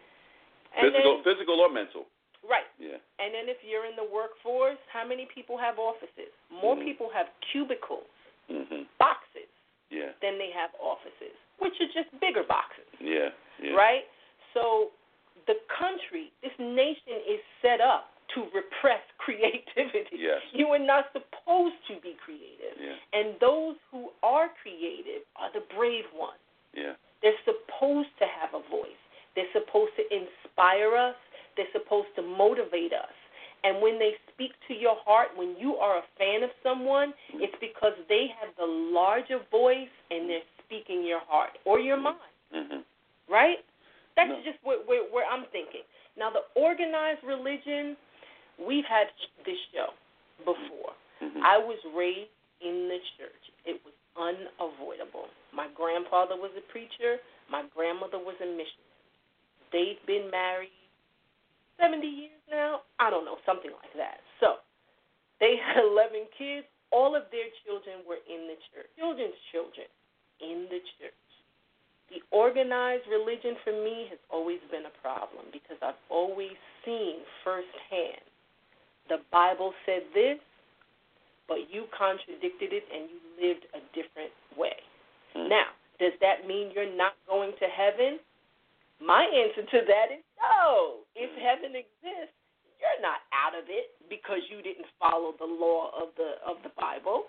Physical or mental. Right. Yeah. And then if you're in the workforce, how many people have offices? More people have cubicles, boxes, than they have offices, which are just bigger boxes. Yeah. Right? So the country, this nation is set up to repress creativity. Yes. You are not supposed to be creative. Yeah. And those who are creative are the brave ones. Yeah. They're supposed to have a voice. They're supposed to inspire us. They're supposed to motivate us. And when they speak to your heart, when you are a fan of someone, it's because they have the larger voice and they're speaking your heart or your mind. Right? That's just where I'm thinking. Now, the organized religion, we've had this show before. I was raised in the church. It was unavoidable. My grandfather was a preacher. My grandmother was a missionary. They've been married 70 years now. I don't know, something like that. So they had 11 kids. All of their children were in the church. Children's children in the church. The organized religion for me has always been a problem because I've always seen firsthand the Bible said this, but you contradicted it and you lived a different way. Now, does that mean you're not going to heaven? My answer to that is no. If heaven exists, you're not out of it because you didn't follow the law of the Bible.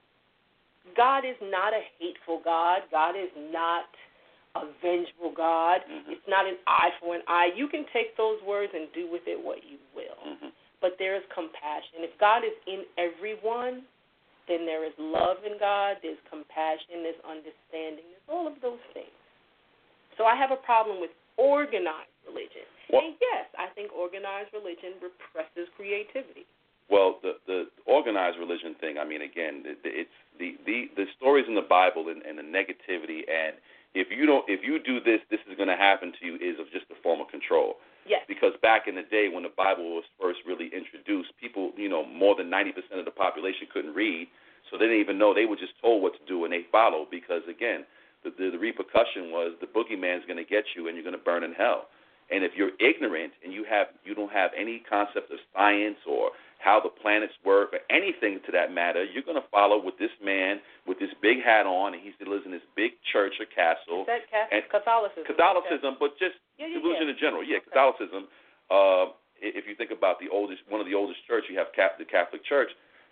God is not a hateful God. God is not a vengeful God. It's not an eye for an eye. You can take those words and do with it what you will. But there is compassion. If God is in everyone, then there is love in God, there's compassion, there's understanding, there's all of those things. So I have a problem with organized religion. And yes, I think organized religion represses creativity. Well, the organized religion thing, I mean, again, it's the stories in the Bible and the negativity, and if you do this, this is going to happen to you, is just a form of control. Yes. Because back in the day when the Bible was first really introduced, people, more than 90% of the population couldn't read, so they didn't even know. They were just told what to do, and they followed because, again, the repercussion was the boogeyman's going to get you and you're going to burn in hell. And if you're ignorant and you don't have any concept of science or how the planets work or anything to that matter, you're going to follow with this man with this big hat on, and he lives in this big church or castle. Is that Catholicism? Catholicism, but just delusion in general. Yeah, okay. Catholicism. If you think about one of the oldest church, you have the Catholic Church.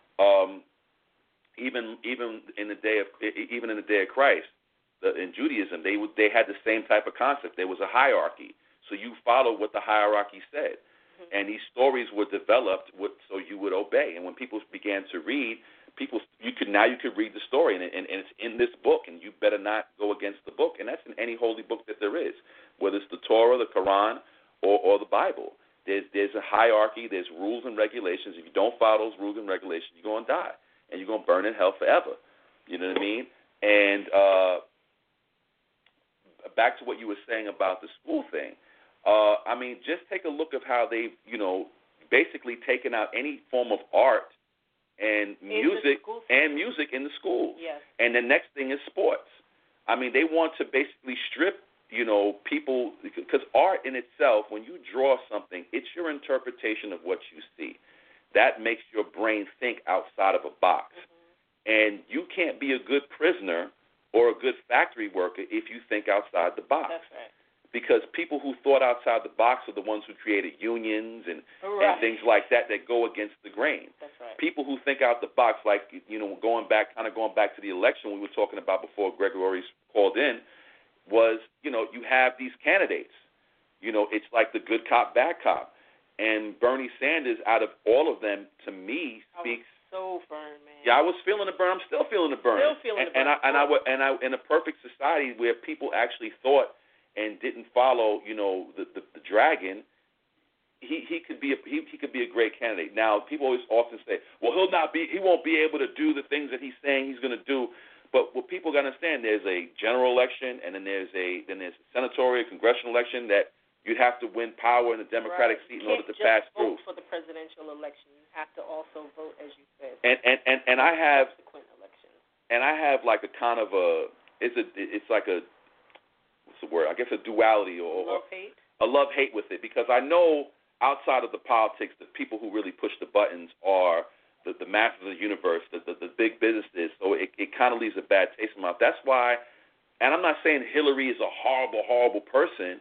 Even in the day of Christ, in Judaism, they had the same type of concept. There was a hierarchy, so you follow what the hierarchy said. And these stories were developed so you would obey. And when people began to read, you could read the story, and it's in this book, and you better not go against the book. And that's in any holy book that there is, whether it's the Torah, the Quran, or the Bible. There's a hierarchy. There's rules and regulations. If you don't follow those rules and regulations, you're going to die, and you're going to burn in hell forever. You know what I mean? And back to what you were saying about the school thing. Just take a look of how they've, basically taken out any form of art and music in the schools. Yes. And the next thing is sports. They want to basically strip, people, because art in itself, when you draw something, it's your interpretation of what you see. That makes your brain think outside of a box. And you can't be a good prisoner or a good factory worker if you think outside the box. That's right. Because people who thought outside the box are the ones who created unions and things like that go against the grain. That's right. People who think out the box, like, going back to the election we were talking about before Gregory called in, was, you have these candidates. It's like the good cop, bad cop. And Bernie Sanders, out of all of them, to me, speaks. So burned, man. Yeah, I was feeling the burn. I'm still feeling the burn. Still feeling the burn. And I in a perfect society where people actually thought and didn't follow, the dragon, he could be a great candidate. Now, people often say, well, he won't be able to do the things that he's saying he's going to do. But what people got to understand, there's a general election, and then there's a senatorial, congressional election that you'd have to win power in a Democratic seat in order to pass through. For the presidential election, you have to also vote, as you said. And I have subsequent elections. And I have like a kind of it's like a, what's the word? I guess a duality or love-hate? A love-hate with it, because I know outside of the politics, the people who really push the buttons are the masters of the universe, the big businesses. So it kind of leaves a bad taste in my mouth. That's why, and I'm not saying Hillary is a horrible, horrible person.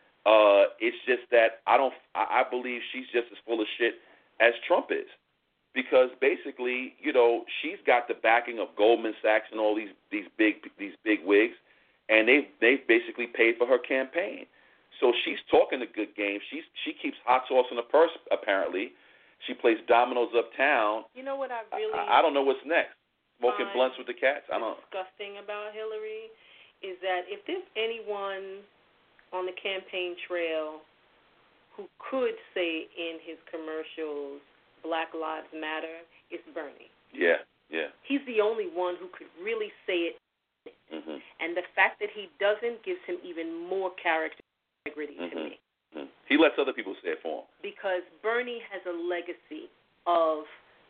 It's just that I believe she's just as full of shit as Trump is, because basically, she's got the backing of Goldman Sachs and all these big wigs, and they've basically paid for her campaign. So she's talking a good game. She keeps hot sauce in her purse, apparently. She plays dominoes uptown. You know what I really I don't know what's next. Smoking blunts with the cats. I don't know. Disgusting about Hillary is that if there's anyone on the campaign trail who could say in his commercials, Black Lives Matter, it's Bernie. Yeah. He's the only one who could really say it. Mm-hmm. And the fact that he doesn't gives him even more character integrity to me. Mm-hmm. He lets other people say it for him. Because Bernie has a legacy of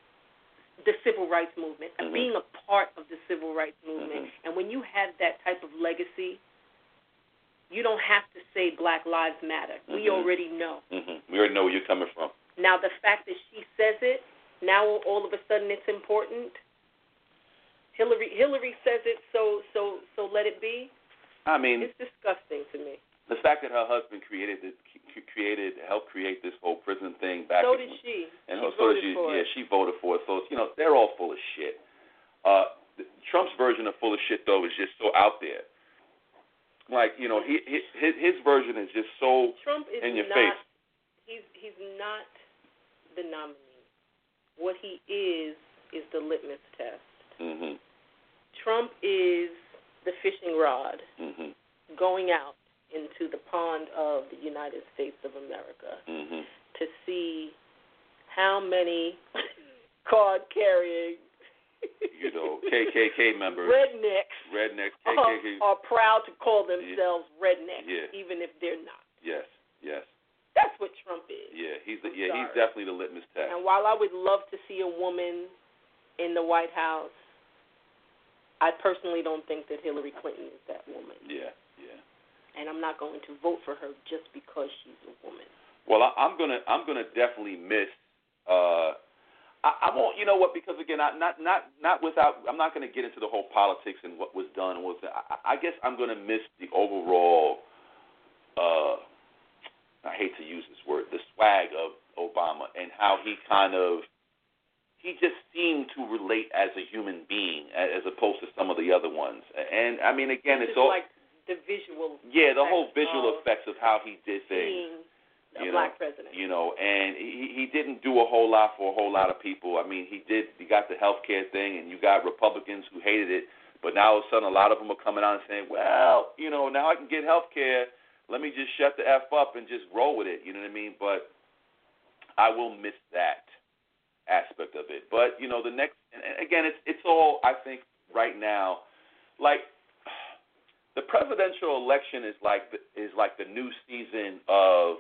the civil rights movement, of being a part of the civil rights movement. And when you have that type of legacy, you don't have to say Black Lives Matter. We already know. We already know where you're coming from. Now, the fact that she says it, now all of a sudden it's important. Hillary says it, so let it be. I mean, it's disgusting to me. The fact that her husband helped create this whole prison thing back. So did she. And she so voted did for it. Yeah, she voted for it. So they're all full of shit. Trump's version of full of shit, though, is just so out there. Like, his version is just so Trump is in your not, face. He's not the nominee. What he is the litmus test. Trump is the fishing rod going out into the pond of the United States of America to see how many card-carrying KKK members, rednecks, KKK are proud to call themselves rednecks, even if they're not. Yes. That's what Trump is. Yeah, he's definitely the litmus test. And while I would love to see a woman in the White House, I personally don't think that Hillary Clinton is that woman. Yeah. and I'm not going to vote for her just because she's a woman. Well, I'm gonna definitely miss. I won't. You know what? Because again, not without. I'm not gonna get into the whole politics and what was done and what was. I guess I'm gonna miss the overall. I hate to use this word, the swag of Obama and how he just seemed to relate as a human being as opposed to some of the other ones. And I mean, again, it's all like the visual. Yeah, the whole visual effects of how he did things. A black president. You know, and he didn't do a whole lot for a whole lot of people. I mean, he got the health care thing, and you got Republicans who hated it, but now all of a sudden a lot of them are coming out and saying, well, you know, now I can get health care. Let me just shut the F up and just roll with it. You know what I mean? But I will miss that aspect of it. But, you know, the next, and again, it's all, I think, right now, like the presidential election is like the new season of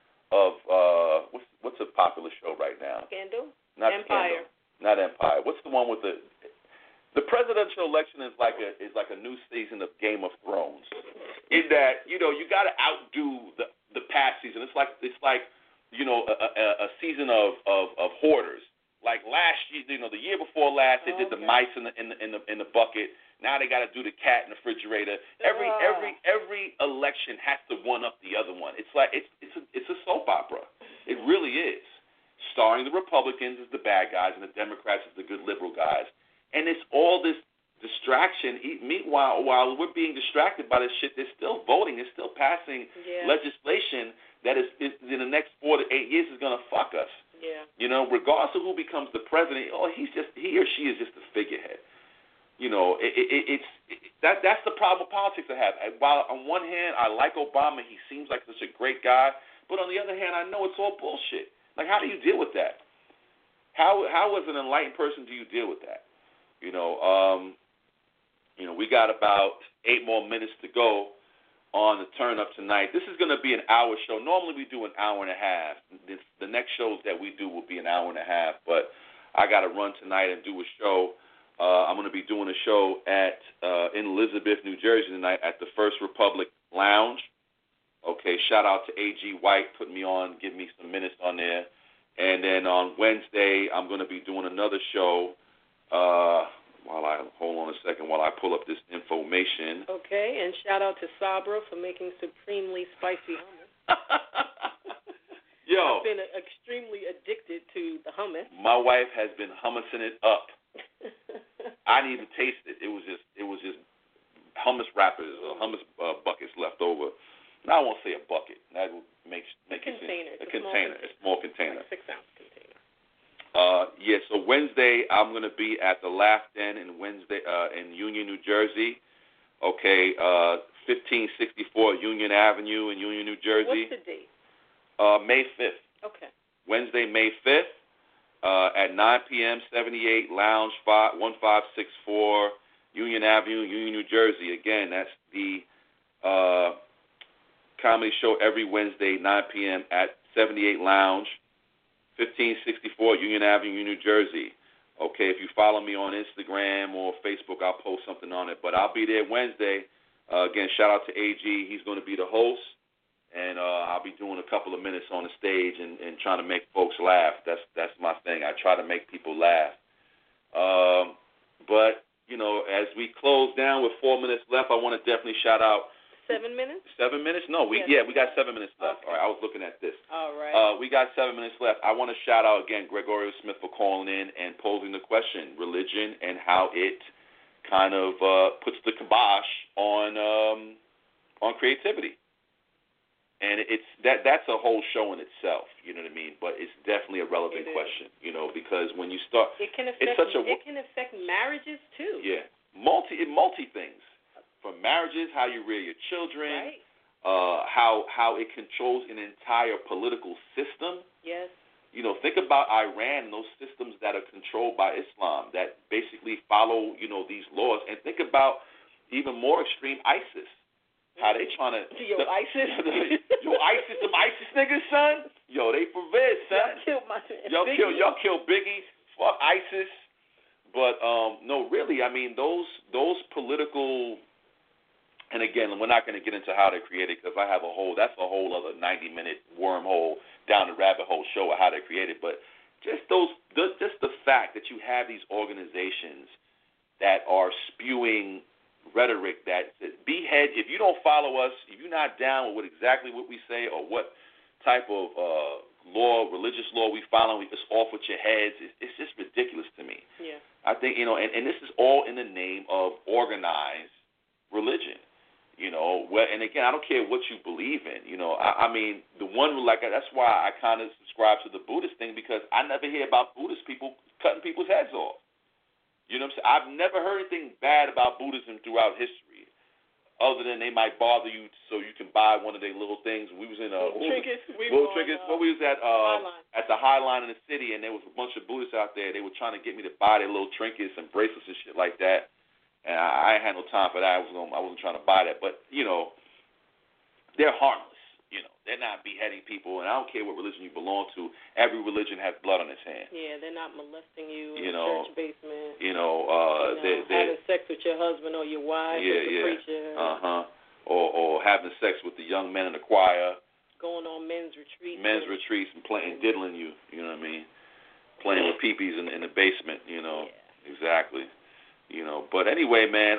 what's a popular show right now? Scandal? Not Empire. Scandal. Not Empire. What's the one with the presidential election is like a new season of Game of Thrones. In that, you know, you got to outdo the past season. It's like you know, a season of hoarders. Like last year, you know, the year before last, they did the mice in the bucket. Now they got to do the cat in the refrigerator. Every election has to one up the other one. It's like it's a soap opera. It really is. Starring the Republicans as the bad guys and the Democrats as the good liberal guys. And it's all this distraction. Meanwhile, while we're being distracted by this shit, they're still voting. They're still passing legislation that is in the next 4 to 8 years is going to fuck us. Yeah. You know, regardless of who becomes the president, he or she is just a figurehead. You know, that's the problem with politics I have. While on one hand I like Obama, he seems like such a great guy, but on the other hand I know it's all bullshit. Like, how do you deal with that? How as an enlightened person do you deal with that? You know, we got about 8 more minutes to go on the turn up tonight. This is going to be an hour show. Normally we do an hour and a half. The next shows that we do will be an hour and a half, but I got to run tonight and do a show. I'm going to be doing a show in Elizabeth, New Jersey tonight at the First Republic Lounge. Okay, shout out to A.G. White, putting me on, giving me some minutes on there. And then on Wednesday, I'm going to be doing another show. Hold on a second while I pull up this information. Okay, and shout out to Sabra for making supremely spicy hummus. Yo, I've been extremely addicted to the hummus. My wife has been hummusing it up. I didn't even taste it. It was just hummus wrappers or hummus buckets left over. Now I won't say a bucket. That would make it container. A container. A small container. Like 6-ounce container. So Wednesday I'm going to be at the Laugh Den in Union, New Jersey. Okay, 1564 Union Avenue in Union, New Jersey. What's the date? May 5th. Okay. Wednesday, May 5th at 9 p.m., 78 Lounge 1564 Union Avenue, Union, New Jersey. Again, that's the comedy show every Wednesday, 9 p.m. at 78 Lounge, 1564 Union Avenue, New Jersey. Okay, if you follow me on Instagram or Facebook, I'll post something on it. But I'll be there Wednesday. Again, shout out to AG. He's going to be the host. And I'll be doing a couple of minutes on the stage and trying to make folks laugh. That's my thing. I try to make people laugh. But, you know, as we close down with 4 minutes left, I want to definitely shout out. 7 minutes? 7 minutes? No, we got 7 minutes left. Okay. All right, I was looking at this. All right. We got 7 minutes left. I want to shout out again Gregorio Smith for calling in and posing the question, religion and how it kind of puts the kibosh on creativity. And that's a whole show in itself, you know what I mean? But it's definitely a relevant question, you know, because when you start, it can affect marriages too. Yeah, multi things. From marriages, how you rear your children, right. How it controls an entire political system. Yes. You know, think about Iran and those systems that are controlled by Islam that basically follow, you know, these laws. And think about even more extreme ISIS. How they trying to... ISIS? ISIS, them ISIS niggas, son. Yo, they for vid, son. Y'all kill Biggie. Fuck ISIS. But, no, really, I mean, those political And again, we're not going to get into how they created because that's a whole other 90-minute wormhole down the rabbit hole show of how they created. But just the fact that you have these organizations that are spewing rhetoric that behead. If you don't follow us, if you're not down with exactly what we say or what type of religious law we follow, it's off with your heads. It's just ridiculous to me. Yeah. I think, and this is all in the name of organized religion. And again, I don't care what you believe in. I mean, that's why I kind of subscribe to the Buddhist thing, because I never hear about Buddhist people cutting people's heads off. You know what I'm saying? I've never heard anything bad about Buddhism throughout history, other than they might bother you so you can buy one of their little things. We was in trinkets. We was at the High Line in the city, and there was a bunch of Buddhists out there. They were trying to get me to buy their little trinkets and bracelets and shit like that. And I ain't had no time for that. I wasn't trying to buy that. But, they're harmless. They're not beheading people. And I don't care what religion you belong to. Every religion has blood on its hands. Yeah, they're not molesting you in a church basement. They're having sex with your husband or your wife or the preacher. Or having sex with the young men in the choir. Going on men's retreats. And playing, diddling you. You know what I mean? Playing with peepees in the basement, Yeah. Exactly. But anyway, man,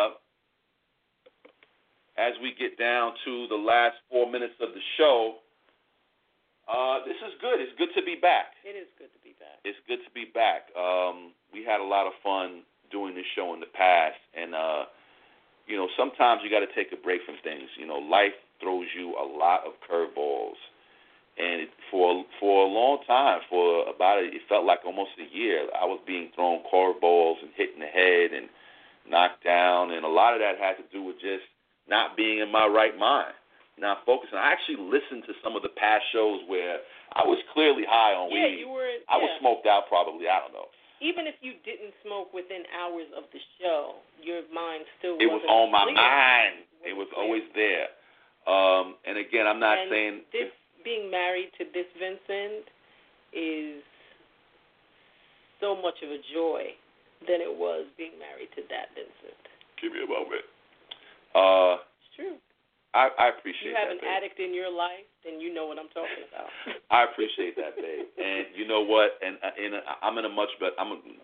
as we get down to the last 4 minutes of the show, this is good. It's good to be back. It is good to be back. It's good to be back. We had a lot of fun doing this show in the past, and, sometimes you got to take a break from things. Life throws you a lot of curveballs. And for a long time, it felt like almost a year, I was being thrown curveballs and hit in the head and knocked down, and a lot of that had to do with just not being in my right mind, not focusing. I actually listened to some of the past shows where I was clearly high on weed. You were. I was smoked out probably. I don't know. Even if you didn't smoke within hours of the show, your mind still was on my mind. It was always there. And again, I'm not saying being married to this Vincent is so much of a joy than it was being married to that Vincent. Give me a moment. It's true. I appreciate that. You have an addict in your life, then you know what I'm talking about. I appreciate that, babe. And you know what? And I'm in a 100% better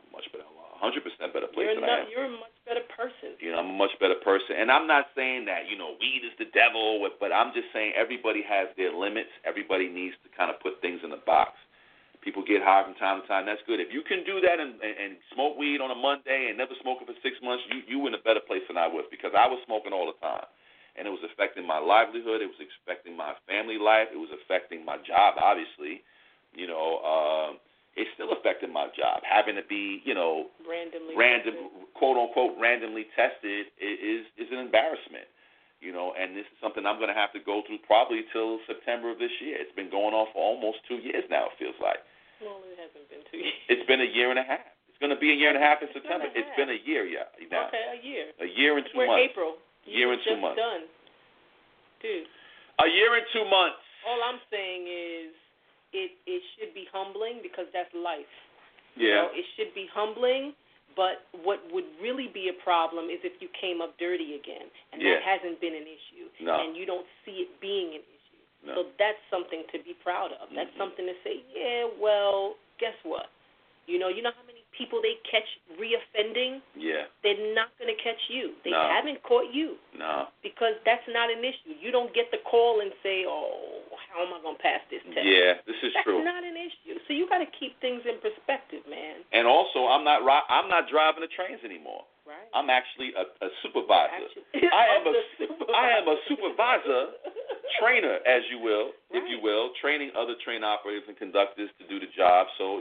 place than I am. You're a much better person. I'm a much better person. And I'm not saying that, weed is the devil, but I'm just saying everybody has their limits. Everybody needs to kind of put things in a box. People get high from time to time. That's good. If you can do that and smoke weed on a Monday and never smoke it for 6 months, you in a better place than I was, because I was smoking all the time. And it was affecting my livelihood. It was affecting my family life. It was affecting my job, obviously. It's still affecting my job. Having to be, quote-unquote, randomly tested is an embarrassment. And this is something I'm going to have to go through probably till September of this year. It's been going on for almost 2 years now, it feels like. Well, it hasn't been 2 years. It's been a year and a half. It's going to be a year and a half in September. It's been a year, now. Okay, a year. A year and 2 months. We're April. Year and 2 months. Done. Dude. A year and 2 months. All I'm saying is it should be humbling, because that's life. Yeah. It should be humbling, but what would really be a problem is if you came up dirty again, and that hasn't been an issue, and you don't see it being an issue. No. So that's something to be proud of. That's something to say, well, guess what? You know how many people they catch reoffending? Yeah. They're not going to catch you. They haven't caught you. No. Because that's not an issue. You don't get the call and say, how am I going to pass this test? Yeah, this is true. That's not an issue. So you got to keep things in perspective, man. And also, I'm not driving the trains anymore. Right. I'm actually a supervisor. I am a supervisor, trainer, as you will, if you will, training other train operators and conductors to do the job. So,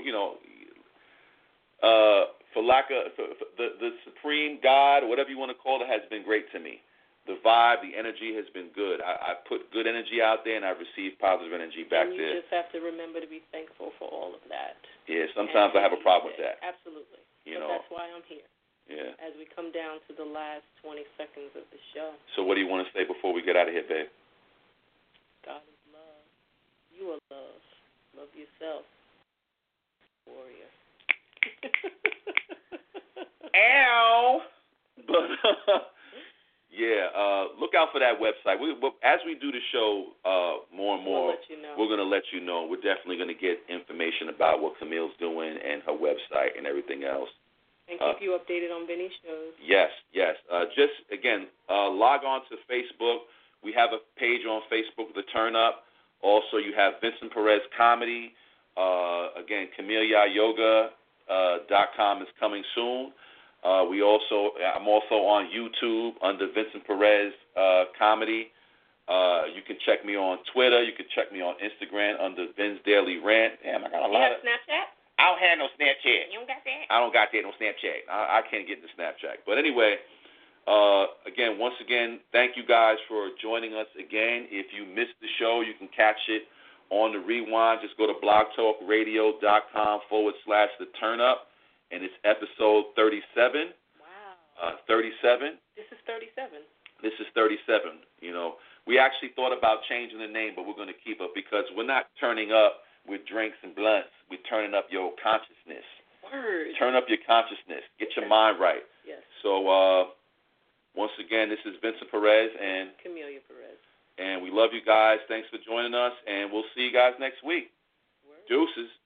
the supreme God, or whatever you want to call it, has been great to me. The vibe, the energy has been good. I put good energy out there, and I've received positive energy back there. And you just have to remember to be thankful for all of that. Yeah, sometimes I have a problem with that. Absolutely. That's why I'm here. Yeah. As we come down to the last 20 seconds of the show. So what do you want to say before we get out of here, babe? God is love. You are love. Love yourself. Warrior. Ow! But Yeah, look out for that website. As we do the show more and more, we're going to let you know. We're definitely going to get information about what Camille's doing and her website and everything else. And keep you updated on Vinny's shows. Yes. Just, again, log on to Facebook. We have a page on Facebook, The Turn Up. Also, you have Vincent Perez Comedy. Again, CamilleYaYoga.com is coming soon. I'm also on YouTube under Vincent Perez Comedy. You can check me on Twitter. You can check me on Instagram under Vin's Daily Rant. Damn, I got a lot. You have Snapchat? I don't have no Snapchat. You don't got that? I don't got that, no Snapchat. I can't get into Snapchat. But anyway, once again, thank you guys for joining us again. If you missed the show, you can catch it on the rewind. Just go to blogtalkradio.com/The Turn Up. And it's episode 37. Wow. 37. This is 37. This is 37. You know, we actually thought about changing the name, but we're going to keep it because we're not turning up with drinks and blunts. We're turning up your consciousness. Word. Turn up your consciousness. Get your mind right. Yes. So, once again, this is Vincent Perez and Camille Perez. And we love you guys. Thanks for joining us, and we'll see you guys next week. Word. Deuces.